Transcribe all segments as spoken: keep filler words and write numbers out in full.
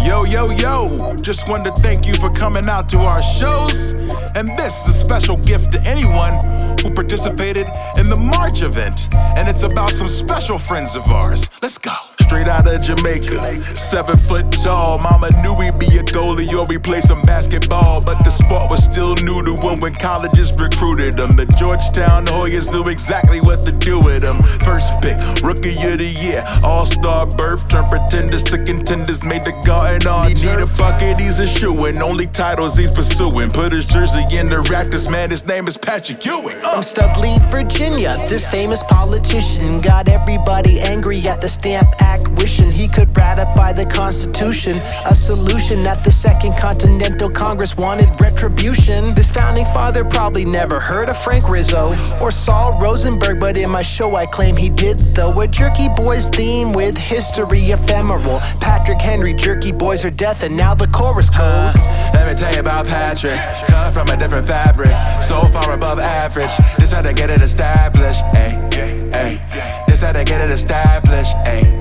Yo, yo, yo, just wanted to thank you for coming out to our shows. And this is a special gift to anyone who participated in the March event. And it's about some special friends of ours. Let's go. Straight out of Jamaica, seven foot tall. Mama knew we'd be a goalie or we play some basketball. But the sport was still new to him when colleges recruited him. The Georgetown Hoyas knew exactly what to do with him. First pick, rookie of the year, all-star berth. Turned pretenders to contenders, made the garden on. He need a bucket, he's a shoo-in. Only titles he's pursuing. Put his jersey in the Raptors, man, his name is Patrick Ewing. Uh. From Studley, Virginia, this famous politician got everybody angry at the Stamp Act, wishing he could ratify the Constitution. A solution that the Second Continental Congress wanted retribution. This founding father probably never heard of Frank Rizzo or Saul Rosenberg, but in my show I claim he did though. A Jerky Boys theme with history ephemeral. Patrick Henry, Jerky Boys are death, and now the chorus goes. Uh, let me tell you about Patrick, cut from a different fabric, so far above average. This how to get it established, ayy, ayy. This how to get it established, ayy,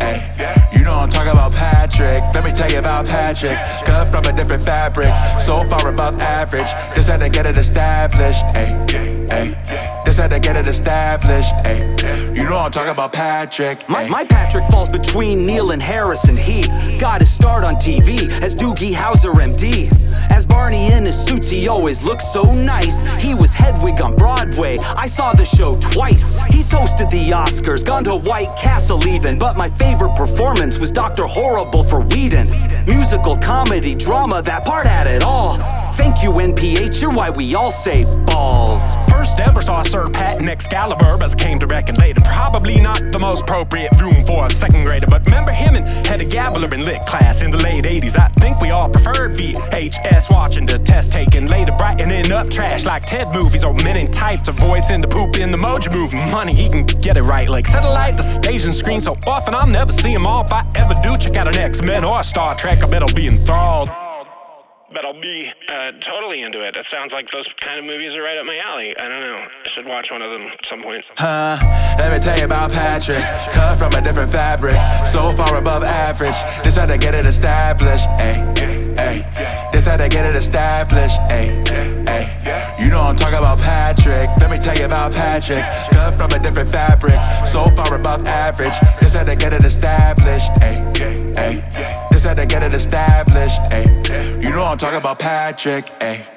ayy. You know I'm talking about Patrick. Let me tell you about Patrick, cut from a different fabric, so far above average. This how to get it established, ayy, ayy. This how to get it established, ayy. You know I'm talking about Patrick. My, my Patrick falls between Neil and Harrison. He got his start on T V as Doogie Howser, M D. As Barney in his suits, he always looked so nice. He was Hedwig on Broadway, I saw the show twice. He's hosted the Oscars, gone to White Castle even. But my favorite performance was Doctor Horrible for Whedon. Musical, comedy, drama, that part had it all. Thank you, N P H, you're why we all say balls. First ever saw Sir Patton Excalibur as came to reckon later. Probably not the most appropriate room for a second grader, but remember him and had a gabbler in lit class in the late eighties. I think we all preferred V H S, watching the test taken later, brightening up trash like Ted movies or Men in Tights, a voice in the poop in the Mojo movie. Money, he can get it right like satellite, the stage and screen so often I'll never see him all. If I ever do check out an X-Men or a Star Trek, I bet I'll be enthralled. But I'll be uh, totally into it. It sounds like those kind of movies are right up my alley. I don't know. I should watch one of them at some point. Huh, let me tell you about Patrick, cut from a different fabric, so far above average. This how to get it established, ayy, ayy. This how to get it established, ayy, ayy. You know I'm talking about Patrick. Let me tell you about Patrick, cut from a different fabric, so far above average. This how to get it established, ayy, ayy. This how to get it established, ayy. You know I'm talking about Patrick, ayy.